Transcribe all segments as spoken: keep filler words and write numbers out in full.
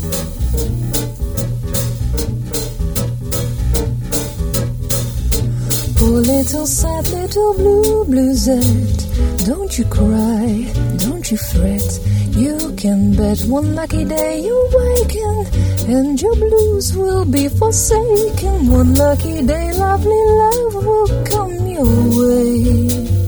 Poor little sad little blue bluesette, don't you cry, don't you fret. You can bet one lucky day you waken and your blues will be forsaken. One lucky day lovely love will come your way.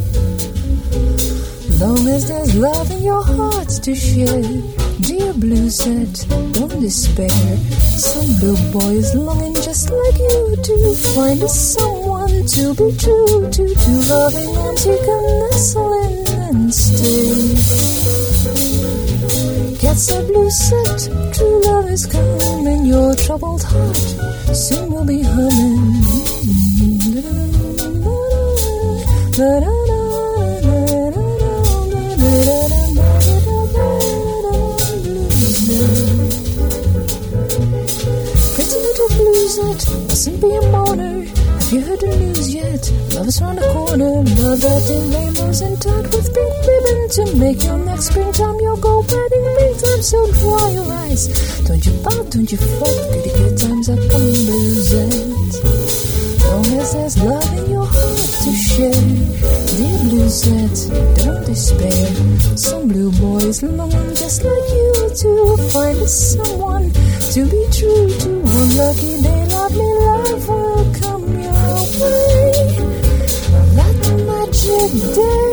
Long as there's love in your heart to share, dear bluesette, don't despair. Some blue boy is longing just like you to find a someone to be true to, to loving arms he can nestle in and stay. Gets a bluesette, true love is coming, your troubled heart soon will be humming. Pretty little bluesette, mustn't be a mourner. Have you heard the news yet? Love is round the corner. Love wrapped in rainbows and tied with pink ribbon to make your next springtime your go wedding. Meantime, so dry your eyes. Don't you pout, don't you fret. Pretty good times are coming, bluesette. Long as there's love in your heart to share, dear bluesette, don't despair. Some blue boys longing just like you to find a someone to be true to. One lucky day, lovely love will come your way. That magic day.